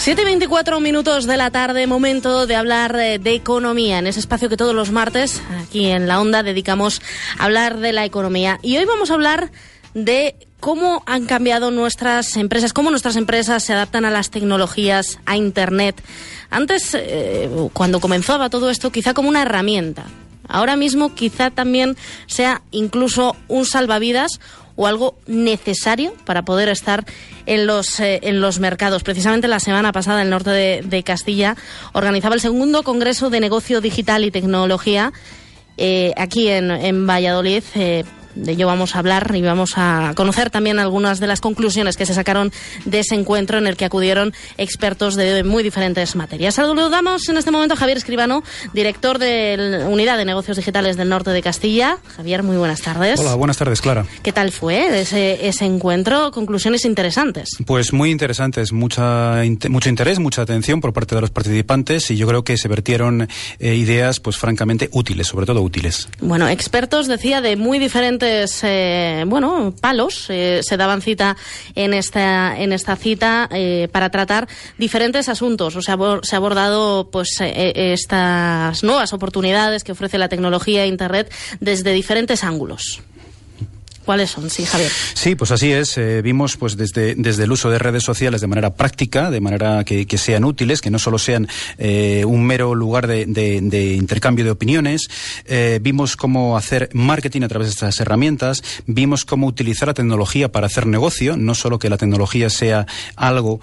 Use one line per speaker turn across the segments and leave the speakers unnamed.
7:24 de la tarde, momento de hablar de economía, en ese espacio que todos los martes, aquí en La Onda, dedicamos a hablar de la economía. Y hoy vamos a hablar de cómo han cambiado nuestras empresas, cómo nuestras empresas se adaptan a las tecnologías, a Internet. Antes, cuando comenzaba todo esto, quizá como una herramienta. Ahora mismo quizá también sea incluso un salvavidas o algo necesario para poder estar en los mercados. Precisamente la semana pasada el norte de Castilla organizaba el segundo Congreso de Negocio Digital y Tecnología aquí en Valladolid. De ello vamos a hablar y vamos a conocer también algunas de las conclusiones que se sacaron de ese encuentro en el que acudieron expertos de muy diferentes materias. Saludamos en este momento a Javier Escribano, director de la Unidad de Negocios Digitales del Norte de Castilla. Javier, muy buenas tardes.
Hola, buenas tardes, Clara.
¿Qué tal fue ese encuentro? Conclusiones interesantes.
Pues muy interesantes, mucho interés, mucha atención por parte de los participantes y yo creo que se vertieron ideas pues francamente útiles, sobre todo útiles.
Bueno, expertos, decía, de muy diferentes palos, se daban cita en esta cita para tratar diferentes asuntos. O sea, se ha abordado pues estas nuevas oportunidades que ofrece la tecnología e Internet desde diferentes ángulos. ¿Cuáles son? Sí, Javier.
Sí, pues así es. Vimos pues desde el uso de redes sociales de manera práctica, de manera que sean útiles, que no solo sean un mero lugar de intercambio de opiniones. Vimos cómo hacer marketing a través de estas herramientas. Vimos cómo utilizar la tecnología para hacer negocio, no solo que la tecnología sea algo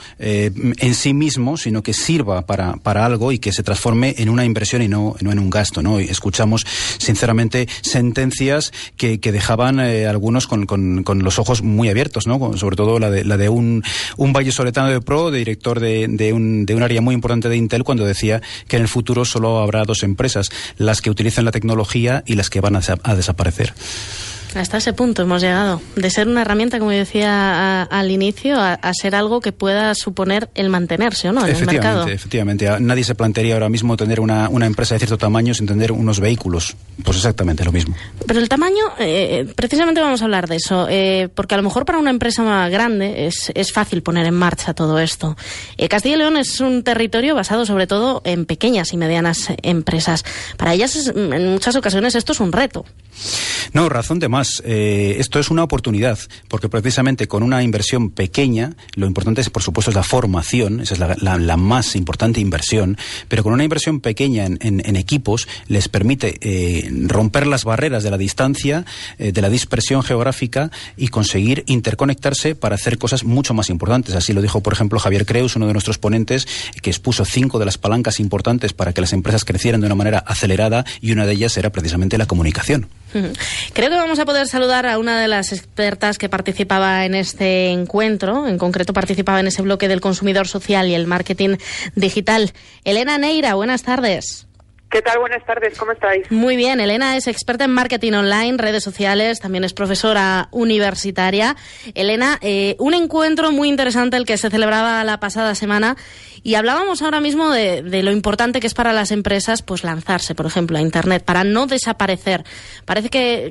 en sí mismo, sino que sirva para algo y que se transforme en una inversión y no en un gasto, ¿no? Y escuchamos sinceramente sentencias que dejaban algunos con los ojos muy abiertos, ¿no? Sobre todo la de un vallesoletano de pro, de director de un área muy importante de Intel, cuando decía que en el futuro solo habrá dos empresas, las que utilicen la tecnología y las que van a desaparecer.
Hasta ese punto hemos llegado, de ser una herramienta, como decía al inicio, a ser algo que pueda suponer el mantenerse, ¿o no?, en el mercado.
Efectivamente. Nadie se plantearía ahora mismo tener una empresa de cierto tamaño sin tener unos vehículos. Pues exactamente lo mismo.
Pero el tamaño, precisamente vamos a hablar de eso, porque a lo mejor para una empresa más grande es fácil poner en marcha todo esto. Castilla y León es un territorio basado sobre todo en pequeñas y medianas empresas. Para ellas, en muchas ocasiones, esto es un reto.
No, razón de más. Esto es una oportunidad, porque precisamente con una inversión pequeña, lo importante es, por supuesto, es la formación, esa es la más importante inversión, pero con una inversión pequeña en equipos les permite romper las barreras de la distancia, de la dispersión geográfica y conseguir interconectarse para hacer cosas mucho más importantes. Así lo dijo, por ejemplo, Javier Creus, uno de nuestros ponentes, que expuso 5 de las palancas importantes para que las empresas crecieran de una manera acelerada, y una de ellas era precisamente la comunicación.
Creo que vamos a poder saludar a una de las expertas que participaba en este encuentro. En concreto, participaba en ese bloque del consumidor social y el marketing digital. Elena Neira, buenas tardes.
¿Qué tal? Buenas tardes, ¿cómo estáis?
Muy bien, Elena es experta en marketing online, redes sociales, también es profesora universitaria. Elena, un encuentro muy interesante el que se celebraba la pasada semana, y hablábamos ahora mismo de lo importante que es para las empresas pues lanzarse, por ejemplo, a Internet, para no desaparecer. Parece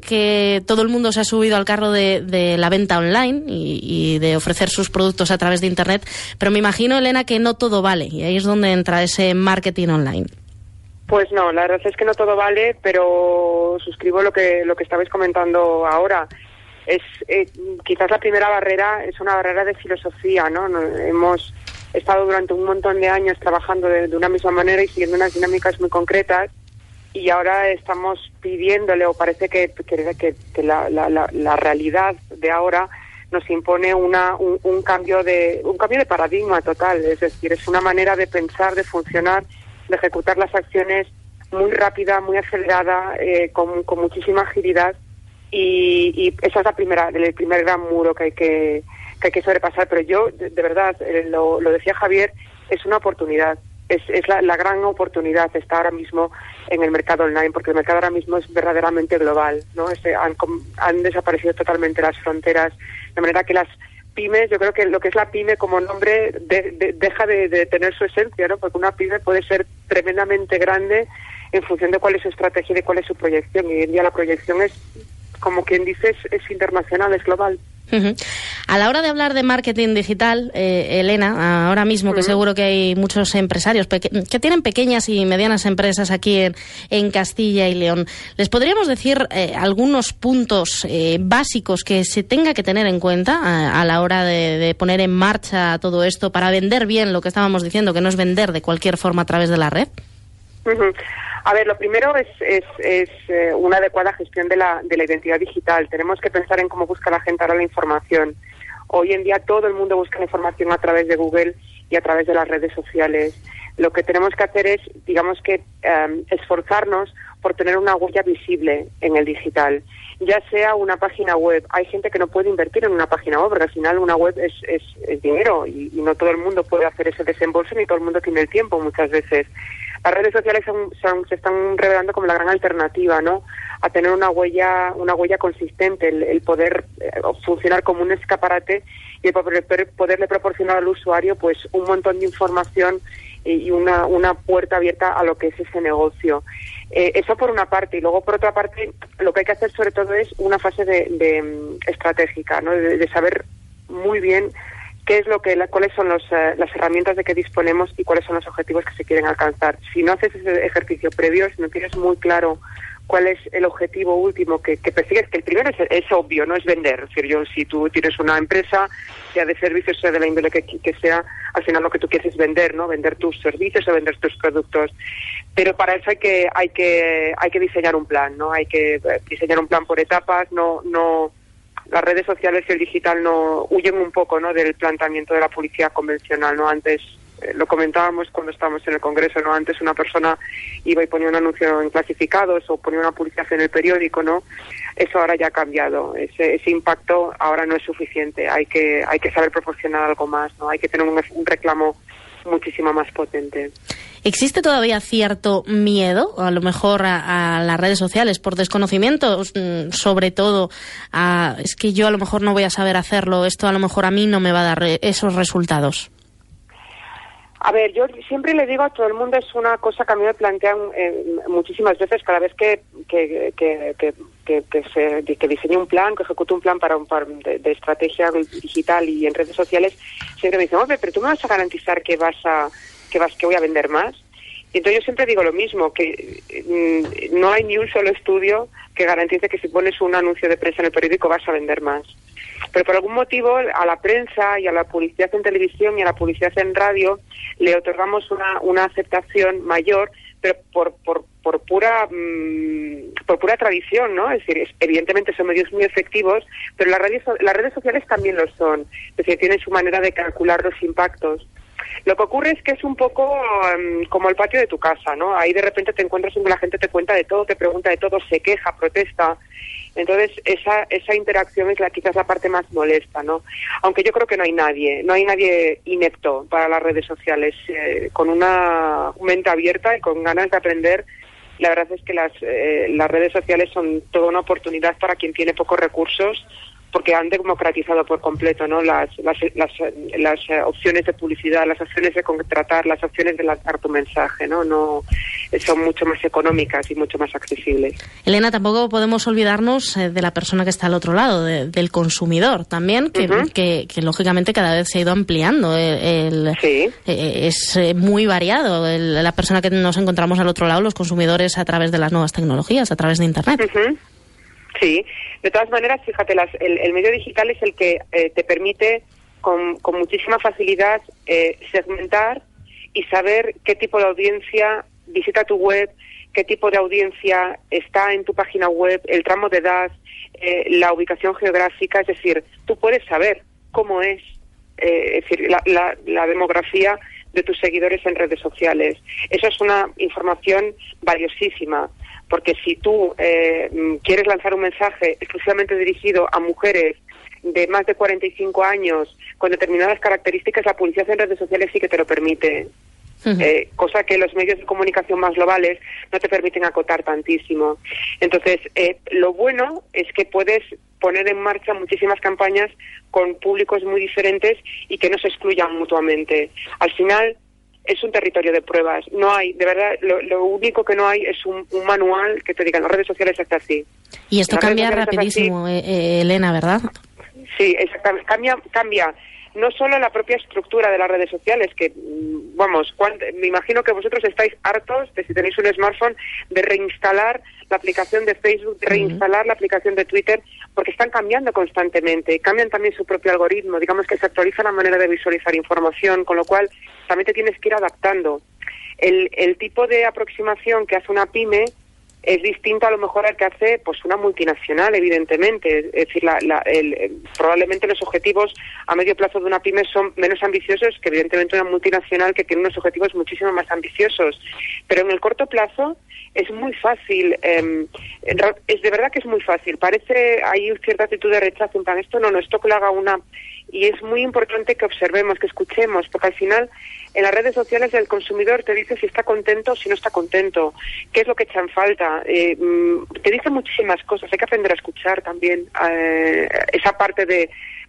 que todo el mundo se ha subido al carro de la venta online y de ofrecer sus productos a través de Internet, pero me imagino, Elena, que no todo vale, y ahí es donde entra ese marketing online.
Pues no, la verdad es que no todo vale, pero suscribo lo que estabais comentando ahora. Quizás la primera barrera es una barrera de filosofía, ¿no? Hemos estado durante un montón de años trabajando de una misma manera y siguiendo unas dinámicas muy concretas, y ahora estamos pidiéndole, o parece que la realidad de ahora nos impone un cambio de paradigma total. Es decir, es una manera de pensar, de funcionar, de ejecutar las acciones muy rápida, muy acelerada, con muchísima agilidad, y esa es el primer gran muro que hay que sobrepasar. Pero yo, de verdad, lo decía Javier, es una oportunidad, es la gran oportunidad está ahora mismo en el mercado online, porque el mercado ahora mismo es verdaderamente global, ¿no? Han desaparecido totalmente las fronteras, de manera que las pymes, yo creo que lo que es la pyme como nombre deja de tener su esencia, ¿no? Porque una pyme puede ser tremendamente grande en función de cuál es su estrategia y de cuál es su proyección. Y hoy en día la proyección es, como quien dice, es internacional, es global.
Uh-huh. A la hora de hablar de marketing digital, Elena, ahora mismo que seguro que hay muchos empresarios que tienen pequeñas y medianas empresas aquí en Castilla y León, ¿les podríamos decir algunos puntos básicos que se tenga que tener en cuenta a la hora de poner en marcha todo esto para vender bien lo que estábamos diciendo, que no es vender de cualquier forma a través de la red?
A ver, lo primero es una adecuada gestión de la identidad digital. Tenemos que pensar en cómo busca la gente ahora la información. Hoy en día todo el mundo busca la información a través de Google y a través de las redes sociales. Lo que tenemos que hacer es, digamos que, esforzarnos por tener una huella visible en el digital, ya sea una página web. Hay gente que no puede invertir en una página web, porque al final una web es dinero y no todo el mundo puede hacer ese desembolso, ni todo el mundo tiene el tiempo muchas veces. Las redes sociales se están revelando como la gran alternativa, ¿no?, a tener una huella consistente, el poder funcionar como un escaparate y el poderle proporcionar al usuario pues un montón de información y una puerta abierta a lo que es ese negocio. Eso por una parte, y luego por otra parte lo que hay que hacer sobre todo es una fase de estratégica, ¿no?, de saber muy bien qué es cuáles son las herramientas de que disponemos y cuáles son los objetivos que se quieren alcanzar. Si no haces ese ejercicio previo, si no tienes muy claro cuál es el objetivo último que persigues, que el primero es obvio, no es vender. Es decir, si tú tienes una empresa, sea de servicios, sea de la índole que sea, al final lo que tú quieres es vender, ¿no?, vender tus servicios o vender tus productos. Pero para eso hay que diseñar un plan, ¿no? Hay que diseñar un plan por etapas. No las redes sociales y el digital no huyen un poco, ¿no?, del planteamiento de la publicidad convencional, ¿no? Antes lo comentábamos cuando estábamos en el Congreso, ¿no? Antes una persona iba y ponía un anuncio en clasificados o ponía una publicación en el periódico, ¿no? Eso ahora ya ha cambiado. Ese impacto ahora no es suficiente. Hay que saber proporcionar algo más, ¿no? Hay que tener un reclamo muchísimo más potente.
¿Existe todavía cierto miedo, a lo mejor, a las redes sociales por desconocimiento? Sobre todo, es que yo a lo mejor no voy a saber hacerlo, esto a lo mejor a mí no me va a dar esos resultados.
A ver, yo siempre le digo a todo el mundo, es una cosa que a mí me plantean muchísimas veces, cada vez que diseñe un plan, que ejecute un plan de estrategia digital y en redes sociales, siempre me dicen, hombre, pero tú me vas a garantizar que voy a vender más. Y entonces yo siempre digo lo mismo, que no hay ni un solo estudio que garantice que si pones un anuncio de prensa en el periódico vas a vender más. Pero por algún motivo a la prensa y a la publicidad en televisión y a la publicidad en radio le otorgamos una aceptación mayor, pero por pura tradición, ¿no? Es decir, evidentemente son medios muy efectivos, pero las redes sociales también lo son. Es decir, tienen su manera de calcular los impactos. Lo que ocurre es que es un poco como el patio de tu casa, ¿no? Ahí de repente te encuentras con que la gente te cuenta de todo, te pregunta de todo, se queja, protesta. Entonces esa interacción es quizás la parte más molesta, ¿no? Aunque yo creo que no hay nadie inepto para las redes sociales. Con una mente abierta y con ganas de aprender, la verdad es que las redes sociales son toda una oportunidad para quien tiene pocos recursos, porque han democratizado por completo, ¿no?, las opciones de publicidad, las opciones de contratar, las opciones de lanzar tu mensaje, ¿no? Son mucho más económicas y mucho más accesibles.
Elena, tampoco podemos olvidarnos de la persona que está al otro lado, del consumidor también, que lógicamente cada vez se ha ido ampliando.
Sí.
Es muy variado la persona que nos encontramos al otro lado, los consumidores a través de las nuevas tecnologías, a través de Internet.
Sí, de todas maneras, fíjate, el medio digital es el que te permite con muchísima facilidad segmentar y saber qué tipo de audiencia visita tu web, qué tipo de audiencia está en tu página web, el tramo de edad, la ubicación geográfica. Es decir, tú puedes saber cómo es decir, la demografía de tus seguidores en redes sociales. Eso es una información valiosísima, porque si tú quieres lanzar un mensaje exclusivamente dirigido a mujeres de más de 45 años con determinadas características, la publicidad en redes sociales sí que te lo permite. Cosa que los medios de comunicación más globales no te permiten acotar tantísimo. Entonces, lo bueno es que puedes poner en marcha muchísimas campañas con públicos muy diferentes y que no se excluyan mutuamente. Al final, es un territorio de pruebas. No hay, de verdad, lo único que no hay es un manual que te diga, en las redes sociales está así.
Y esto cambia rapidísimo, Elena, ¿verdad?
Sí, exactamente. Cambia no solo la propia estructura de las redes sociales, que, vamos, me imagino que vosotros estáis hartos de, si tenéis un smartphone, de reinstalar la aplicación de Facebook, de reinstalar la aplicación de Twitter, porque están cambiando constantemente, cambian también su propio algoritmo, digamos que se actualiza la manera de visualizar información, con lo cual también te tienes que ir adaptando. El tipo de aproximación que hace una pyme es distinto a lo mejor al que hace pues una multinacional, evidentemente. Es decir, probablemente los objetivos a medio plazo de una pyme son menos ambiciosos que evidentemente una multinacional que tiene unos objetivos muchísimo más ambiciosos. Pero en el corto plazo es muy fácil, es de verdad que es muy fácil. Hay cierta actitud de rechazo, en plan, esto que lo haga una... Y es muy importante que observemos, que escuchemos, porque al final en las redes sociales el consumidor te dice si está contento o si no está contento, qué es lo que echa en falta. Te dice muchísimas cosas, hay que aprender a escuchar también esa parte de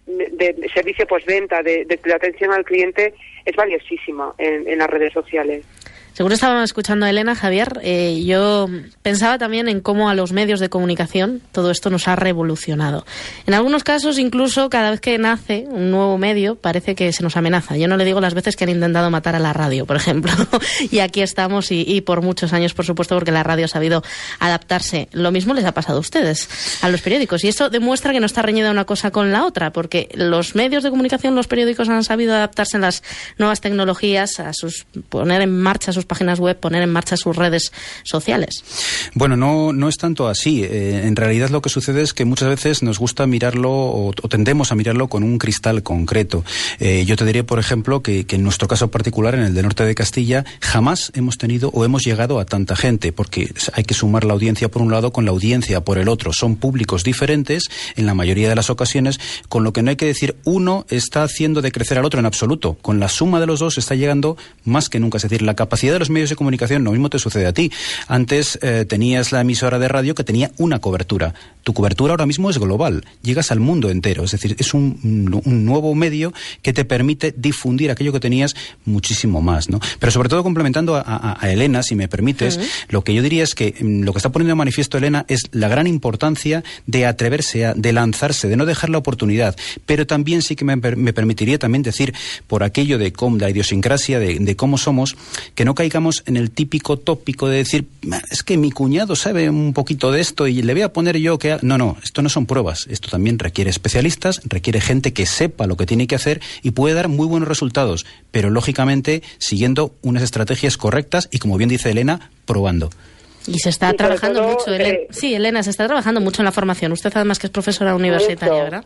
servicio postventa, de atención al cliente, es valiosísima en las redes sociales.
Seguro estábamos escuchando a Elena, Javier. Yo pensaba también en cómo a los medios de comunicación todo esto nos ha revolucionado. En algunos casos, incluso, cada vez que nace un nuevo medio, parece que se nos amenaza. Yo no le digo las veces que han intentado matar a la radio, por ejemplo. Y aquí estamos, y por muchos años, por supuesto, porque la radio ha sabido adaptarse. Lo mismo les ha pasado a ustedes, a los periódicos. Y esto demuestra que no está reñida una cosa con la otra, porque los medios de comunicación, los periódicos, han sabido adaptarse a las nuevas tecnologías, poner en marcha sus páginas web, poner en marcha sus redes sociales.
Bueno, no es tanto así. En realidad lo que sucede es que muchas veces nos gusta mirarlo o tendemos a mirarlo con un cristal concreto. Yo te diré, por ejemplo, que en nuestro caso particular, en el de Norte de Castilla, jamás hemos tenido o hemos llegado a tanta gente, porque hay que sumar la audiencia por un lado con la audiencia por el otro. Son públicos diferentes en la mayoría de las ocasiones, con lo que no hay que decir uno está haciendo decrecer al otro en absoluto. Con la suma de los dos está llegando más que nunca. Es decir, la capacidad de los medios de comunicación, lo mismo te sucede a ti. Antes tenías la emisora de radio que tenía una cobertura. Tu cobertura ahora mismo es global, llegas al mundo entero. Es decir, es un nuevo medio que te permite difundir aquello que tenías muchísimo más, ¿no? Pero sobre todo, complementando a Elena, si me permites, lo que yo diría es que lo que está poniendo de manifiesto Elena es la gran importancia de atreverse, de lanzarse, de no dejar la oportunidad. Pero también sí que me permitiría también decir, por aquello de la idiosincrasia de cómo somos, que no caigamos en el típico tópico de decir, es que mi cuñado sabe un poquito de esto y le voy a poner yo que... No, esto no son pruebas. Esto también requiere especialistas, requiere gente que sepa lo que tiene que hacer y puede dar muy buenos resultados, pero lógicamente siguiendo unas estrategias correctas y, como bien dice Elena, probando.
Y se está trabajando mucho, Elena. Sí, Elena, se está trabajando mucho en la formación. Usted además que es profesora universitaria, ¿verdad?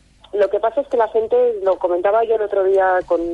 Lo que pasa es que la gente, lo comentaba yo el otro día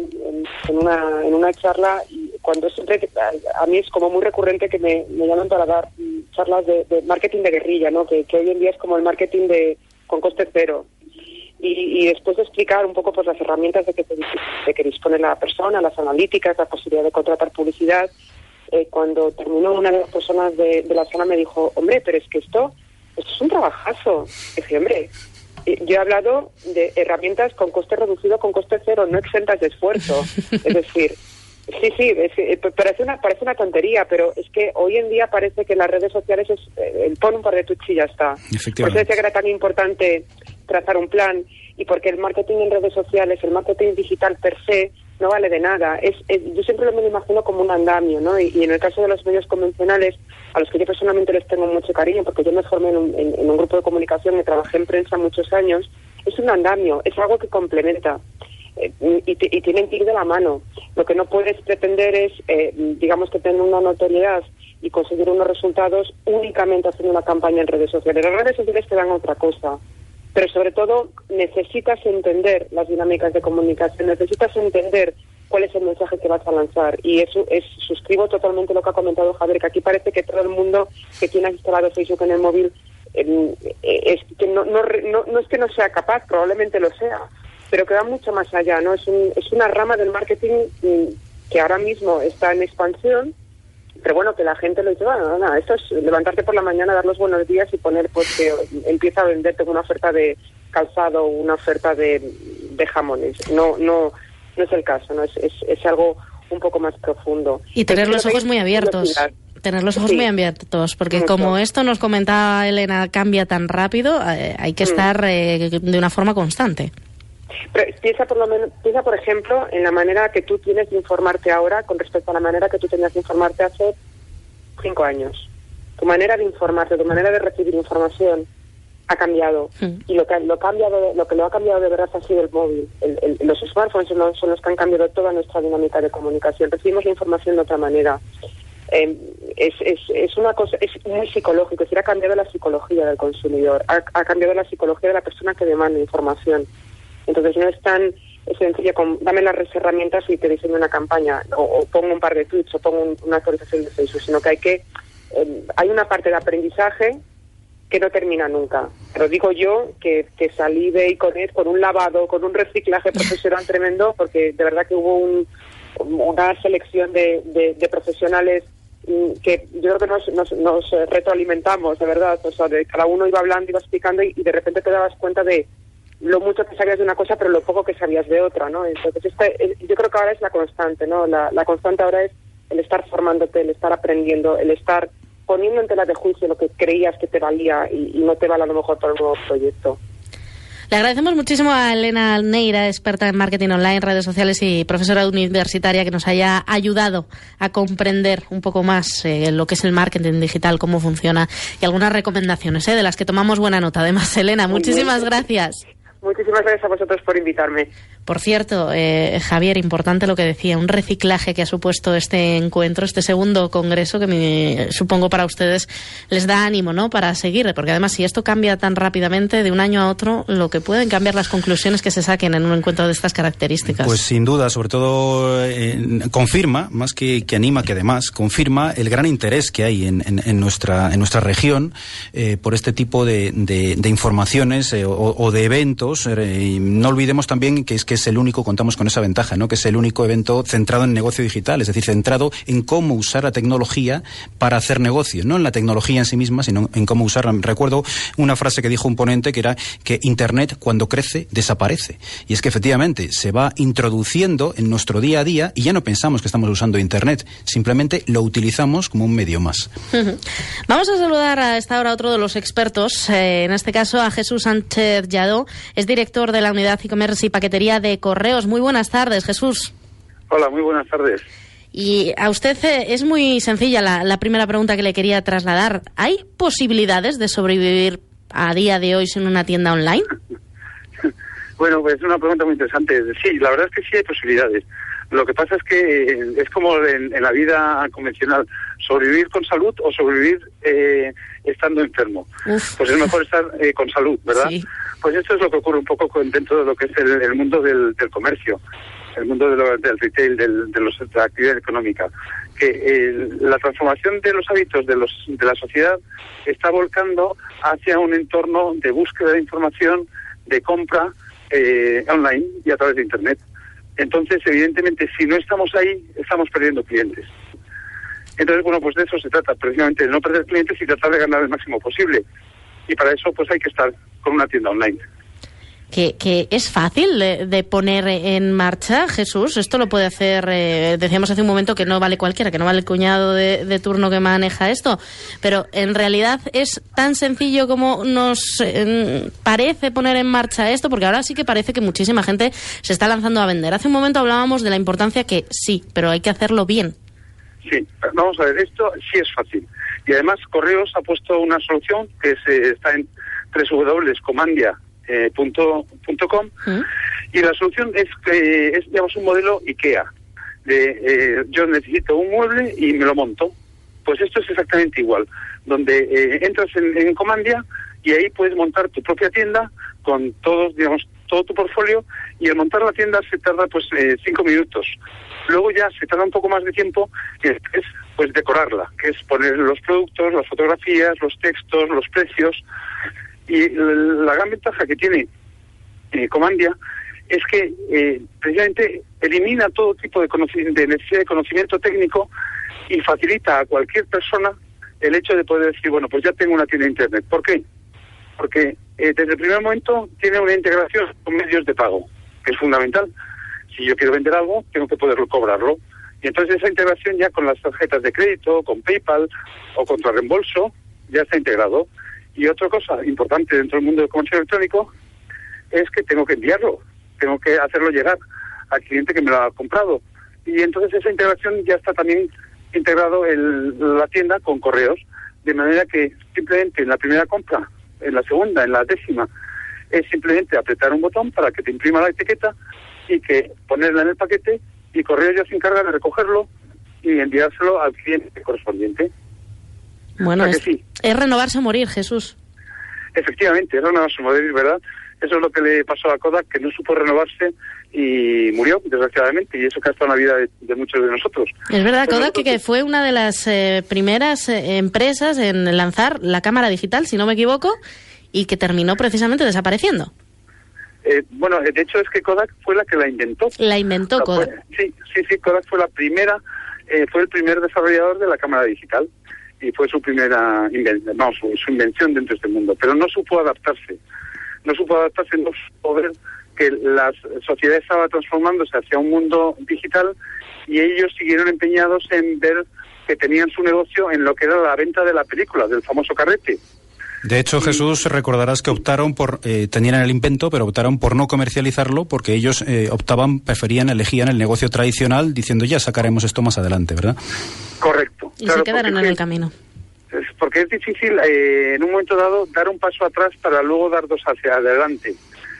en una charla, y cuando siempre, a mí es como muy recurrente que me llaman para dar charlas de marketing de guerrilla, ¿no? Que hoy en día es como el marketing con coste cero. Y después de explicar un poco pues las herramientas de que dispone la persona, las analíticas, la posibilidad de contratar publicidad, cuando terminó, una de las personas de la sala me dijo, hombre, pero es que esto es un trabajazo. Y dije, hombre, yo he hablado de herramientas con coste reducido, con coste cero, no exentas de esfuerzo. Es decir, sí, parece una tontería, pero es que hoy en día parece que las redes sociales es pon un par de tuchis y ya está. Por eso decía que era tan importante trazar un plan, y porque el marketing en redes sociales, el marketing digital per se, no vale de nada. Yo siempre me lo imagino como un andamio, ¿no? Y en el caso de los medios convencionales, a los que yo personalmente les tengo mucho cariño, porque yo me formé en un grupo de comunicación y trabajé en prensa muchos años, es un andamio, es algo que complementa. Y tienen que ir de la mano. Lo que no puedes pretender es, digamos, que tener una notoriedad y conseguir unos resultados únicamente haciendo una campaña en redes sociales. Las redes sociales te dan otra cosa, pero sobre todo necesitas entender las dinámicas de comunicación, necesitas entender cuál es el mensaje que vas a lanzar. Y eso suscribo totalmente lo que ha comentado Javier, que aquí parece que todo el mundo que tiene instalado Facebook en el móvil es que no es que no sea capaz, probablemente lo sea, pero que va mucho más allá, ¿no? Es una rama del marketing que ahora mismo está en expansión, pero bueno, que la gente lo dice, bueno, nada, esto es levantarte por la mañana, dar los buenos días y poner pues que empieza a venderte una oferta de calzado o una oferta de jamones. No es el caso, ¿no? Es algo un poco más profundo.
Y tener los ojos muy abiertos. tener los ojos muy abiertos, porque como esto nos comentaba Elena, cambia tan rápido, hay que estar de una forma constante.
Pero piensa por ejemplo, en la manera que tú tienes de informarte ahora con respecto a la manera que tú tenías de informarte hace 5 años. Tu manera de informarte, tu manera de recibir información ha cambiado. Y lo que lo ha cambiado de verdad ha sido el móvil. Los smartphones son los que han cambiado toda nuestra dinámica de comunicación. Recibimos la información de otra manera. Es una cosa, es muy psicológico, es decir, ha cambiado la psicología del consumidor, ha cambiado la psicología de la persona que demanda información. Entonces no es tan sencillo como dame las herramientas y te diseño una campaña, o pongo un par de tweets, o pongo una actualización de Facebook, sino que hay una parte de aprendizaje que no termina nunca. Pero digo yo que salí de Iconet con un lavado, con un reciclaje profesional tremendo, porque de verdad que hubo una selección de profesionales que yo creo que nos retroalimentamos, de verdad. O sea, cada uno iba hablando, iba explicando y de repente te dabas cuenta de lo mucho que sabías de una cosa, pero lo poco que sabías de otra, ¿no? Entonces, yo creo que ahora es la constante, ¿no? La constante ahora es el estar formándote, el estar aprendiendo, el estar poniendo en tela de juicio lo que creías que te valía y no te vale a lo mejor para un nuevo proyecto.
Le agradecemos muchísimo a Elena Neira, experta en marketing online, redes sociales y profesora universitaria, que nos haya ayudado a comprender un poco más lo que es el marketing digital, cómo funciona y algunas recomendaciones de las que tomamos buena nota. Además, Elena, muchísimas gracias.
Muchísimas gracias a vosotros por invitarme.
Por cierto, Javier, importante lo que decía, un reciclaje que ha supuesto este encuentro, este segundo congreso, que supongo para ustedes les da ánimo, ¿no?, para seguir, porque además si esto cambia tan rápidamente de un año a otro, lo que pueden cambiar las conclusiones que se saquen en un encuentro de estas características. Pues sin duda, sobre todo confirma, más que anima, que además confirma el gran interés que hay en nuestra región por este tipo de informaciones o de eventos. Y no olvidemos también que es el único, contamos con esa ventaja, ¿no?, que es el único evento centrado en negocio digital, es decir, centrado en cómo usar la tecnología para hacer negocio, no en la tecnología en sí misma, sino en cómo usarla. Recuerdo una frase que dijo un ponente, que era que Internet, cuando crece, desaparece. Y es que efectivamente se va introduciendo en nuestro día a día y ya no pensamos que estamos usando Internet, simplemente lo utilizamos como un medio más. Vamos a saludar a esta hora a otro de los expertos, en este caso a Jesús Sánchez Lladó, es director de la unidad e-commerce y paquetería de Correos. Muy buenas tardes, Jesús.
Hola, muy buenas tardes.
Y a usted es muy sencilla la primera pregunta que le quería trasladar. ¿Hay posibilidades de sobrevivir a día de hoy sin una tienda online?
Bueno, pues es una pregunta muy interesante. Sí, la verdad es que sí hay posibilidades. Lo que pasa es que es como en la vida convencional, sobrevivir con salud o sobrevivir estando enfermo. Pues es mejor estar con salud, ¿verdad? Sí. Pues esto es lo que ocurre un poco dentro de lo que es el mundo del comercio, el mundo del retail, de la actividad económica. Que la transformación de los hábitos de la sociedad está volcando hacia un entorno de búsqueda de información, de compra online y a través de Internet. Entonces, evidentemente, si no estamos ahí, estamos perdiendo clientes. Entonces, bueno, pues de eso se trata, precisamente de no perder clientes y tratar de ganar el máximo posible. Y para eso, pues hay que estar con una tienda online.
Que es fácil de poner en marcha, Jesús. Esto lo puede hacer, decíamos hace un momento que no vale cualquiera, que no vale el cuñado de turno que maneja esto, pero en realidad es tan sencillo como nos parece poner en marcha esto, porque ahora sí que parece que muchísima gente se está lanzando a vender. Hace un momento hablábamos de la importancia que sí, pero hay que hacerlo bien. Sí, vamos a ver, esto sí es fácil. Y además Correos ha puesto una solución que está en www.comandia.com y la solución es digamos, un modelo IKEA. Yo necesito un mueble y me lo monto. Pues esto es exactamente igual, donde entras en Comandia y ahí puedes montar tu propia tienda con todo tu portfolio, y el montar la tienda se tarda 5 minutos. Luego ya se tarda un poco más de tiempo, que es pues decorarla, que es poner los productos, las fotografías, los textos, los precios. Y la gran ventaja que tiene Comandia es que precisamente elimina todo tipo de necesidad de conocimiento técnico y facilita a cualquier persona el hecho de poder decir, bueno, pues ya tengo una tienda de Internet. ¿Por qué? Porque desde el primer momento tiene una integración con medios de pago, que es fundamental. Si yo quiero vender algo, tengo que poderlo cobrarlo.
Y entonces esa integración ya con las tarjetas de crédito, con PayPal o contra reembolso, ya está integrado. Y otra cosa importante dentro del mundo del comercio electrónico es que tengo que enviarlo, tengo que hacerlo llegar al cliente que me lo ha comprado. Y entonces esa integración ya está también integrado la tienda con correos, de manera que simplemente en la primera compra, en la segunda, en la décima, es simplemente apretar un botón para que te imprima la etiqueta y que ponerla en el paquete, y Correos ya se encarga de recogerlo y enviárselo al cliente correspondiente.
Bueno,
o sea sí.
Es renovarse o morir, Jesús.
Efectivamente, es renovarse o morir, ¿verdad? Eso es lo que le pasó a Kodak, que no supo renovarse y murió, desgraciadamente, y eso que ha estado en la vida de muchos de nosotros.
Es verdad, Kodak que fue una de las primeras empresas en lanzar la cámara digital, si no me equivoco, y que terminó precisamente desapareciendo.
Bueno, de hecho es que Kodak fue la que la inventó.
La inventó Kodak.
Sí, Kodak fue la primera, fue el primer desarrollador de la cámara digital y fue su primera su invención dentro de este mundo, pero no supo adaptarse, no supo ver que la sociedad estaba transformándose hacia un mundo digital y ellos siguieron empeñados en ver que tenían su negocio en lo que era la venta de la película, del famoso carrete.
De hecho, Jesús, recordarás que optaron tenían el invento, pero optaron por no comercializarlo porque ellos elegían el negocio tradicional diciendo ya sacaremos esto más adelante, ¿verdad?
Correcto.
Y claro, se quedaron en el camino.
Porque es difícil en un momento dado dar un paso atrás para luego dar dos hacia adelante.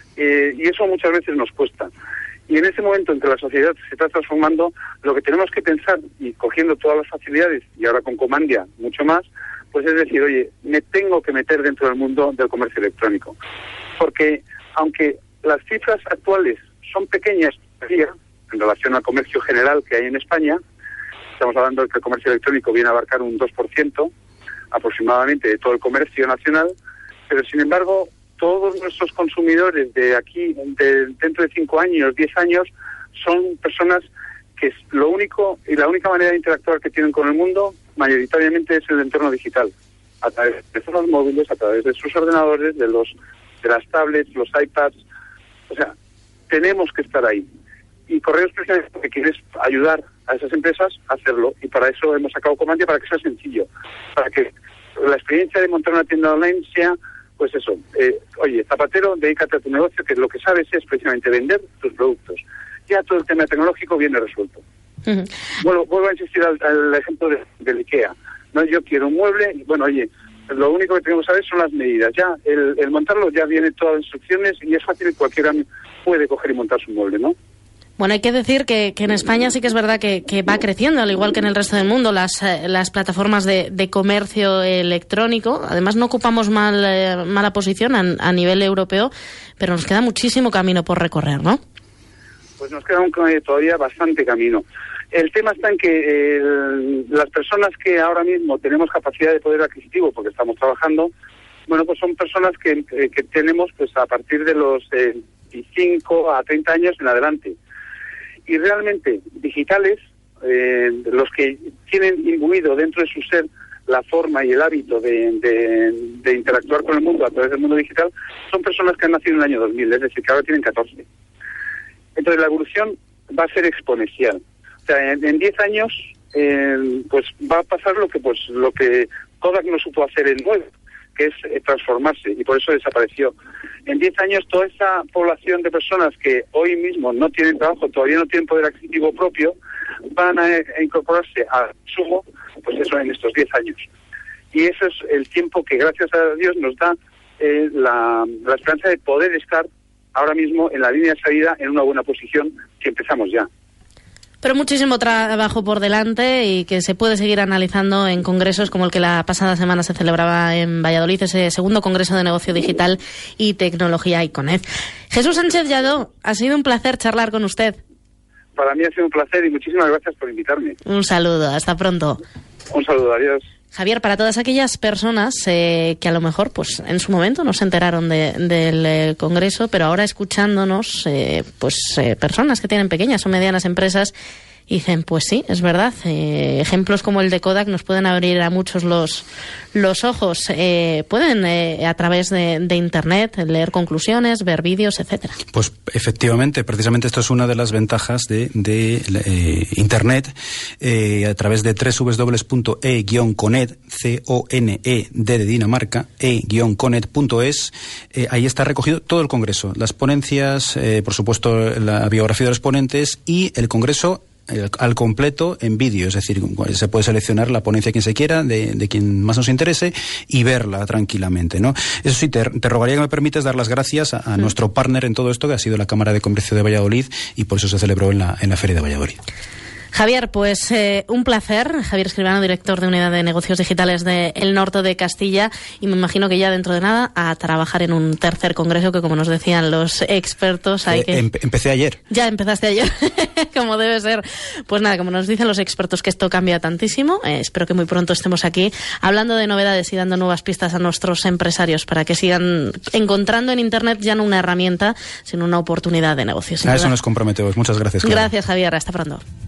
Y eso muchas veces nos cuesta. Y en ese momento en que la sociedad se está transformando, lo que tenemos que pensar, y cogiendo todas las facilidades, y ahora con Comandia mucho más, pues es decir, oye, me tengo que meter dentro del mundo del comercio electrónico. Porque aunque las cifras actuales son pequeñas todavía, en relación al comercio general que hay en España, estamos hablando de que el comercio electrónico viene a abarcar un 2% aproximadamente de todo el comercio nacional, pero sin embargo, todos nuestros consumidores de aquí, dentro de 5 años, 10 años, son personas que la única manera de interactuar que tienen con el mundo mayoritariamente es el entorno digital, a través de teléfonos móviles, a través de sus ordenadores, de las tablets, los iPads. O sea, tenemos que estar ahí. Y Correos precisamente porque quieres ayudar a esas empresas a hacerlo, y para eso hemos sacado Comandia, para que sea sencillo, para que la experiencia de montar una tienda online sea, pues eso, oye, zapatero, dedícate a tu negocio, que lo que sabes es precisamente vender tus productos. Ya todo el tema tecnológico viene resuelto. Uh-huh. Vuelvo a insistir al ejemplo del IKEA. No, yo quiero un mueble, y bueno, oye, lo único que tenemos que saber son las medidas. Ya, el montarlo ya viene todas las instrucciones y es fácil, cualquiera puede coger y montar su mueble, ¿no?
Bueno, hay que decir que en España sí que es verdad que va creciendo, al igual que en el resto del mundo, las plataformas de comercio electrónico. Además, no ocupamos mala posición a nivel europeo, pero nos queda muchísimo camino por recorrer, ¿no?
Pues nos queda todavía bastante camino. El tema está en que las personas que ahora mismo tenemos capacidad de poder adquisitivo, porque estamos trabajando, bueno, pues son personas que tenemos pues a partir de los 25 a 30 años en adelante. Y realmente digitales, los que tienen imbuido dentro de su ser la forma y el hábito de interactuar con el mundo a través del mundo digital, son personas que han nacido en el año 2000, es decir, que ahora tienen 14. Entonces la evolución va a ser exponencial. O sea, en 10 años pues va a pasar lo que Kodak no supo hacer en 9, que es transformarse, y por eso desapareció. En 10 años toda esa población de personas que hoy mismo no tienen trabajo, todavía no tienen poder adquisitivo propio, van a incorporarse al consumo, pues eso, en estos 10 años. Y eso es el tiempo que, gracias a Dios, nos da la esperanza de poder estar ahora mismo en la línea de salida en una buena posición si empezamos ya.
Pero muchísimo trabajo por delante y que se puede seguir analizando en congresos como el que la pasada semana se celebraba en Valladolid, ese segundo Congreso de Negocio Digital y Tecnología ICONED. Jesús Sánchez Lladó, ha sido un placer charlar con usted.
Para mí ha sido un placer y muchísimas gracias por invitarme.
Un saludo, hasta pronto.
Un saludo, adiós.
Javier, para todas aquellas personas que a lo mejor pues en su momento no se enteraron del Congreso, pero ahora escuchándonos, personas que tienen pequeñas o medianas empresas Y dicen, pues sí, es verdad. Ejemplos como el de Kodak nos pueden abrir a muchos los ojos. Pueden, a través de Internet, leer conclusiones, ver vídeos, etcétera. Pues
efectivamente, precisamente esto es una de las ventajas de Internet. A través de www.e-coned, C-O-N-E-D de Dinamarca, e-coned.es, ahí está recogido todo el Congreso, las ponencias, por supuesto la biografía de los ponentes y el Congreso al completo en vídeo, es decir, se puede seleccionar la ponencia quien se quiera, de quien más nos interese, y verla tranquilamente, ¿no? Eso sí, te rogaría que me permitas dar las gracias a nuestro partner en todo esto, que ha sido la Cámara de Comercio de Valladolid, y por eso se celebró en la Feria de Valladolid.
Javier, pues un placer. Javier Escribano, director de Unidad de Negocios Digitales de El Norte de Castilla, y me imagino que ya dentro de nada a trabajar en un tercer congreso que, como nos decían los expertos, hay que...
Empecé ayer.
Ya empezaste ayer, como debe ser. Pues nada, como nos dicen los expertos que esto cambia tantísimo, espero que muy pronto estemos aquí hablando de novedades y dando nuevas pistas a nuestros empresarios para que sigan encontrando en Internet ya no una herramienta, sino una oportunidad de negocio.
A eso nos comprometemos. Muchas gracias. Clara.
Gracias, Javier. Hasta pronto.